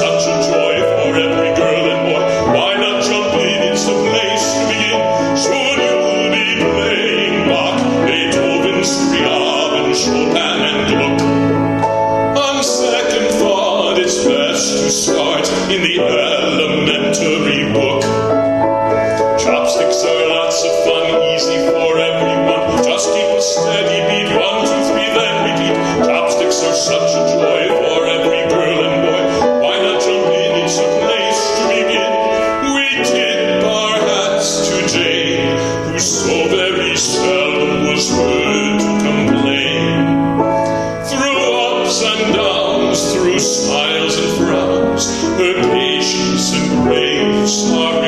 such a joy for every girl and boy. Why not jump in? It's the place to begin. Soon you'll be playing Bach, Beethoven, Scriabin, Chopin, and Gluck. On second thought, it's best to start in the elementary book. Chopsticks are lots of fun, easy for everyone. Just keep a steady beat, 1, 2, 3, then repeat. Chopsticks are such a joy for every girl and boy. Why not jump in? It's a place to begin. We tip our hats to Jane, who so very seldom was heard to complain. Through ups and downs, through smiles and frowns, her patience and grace are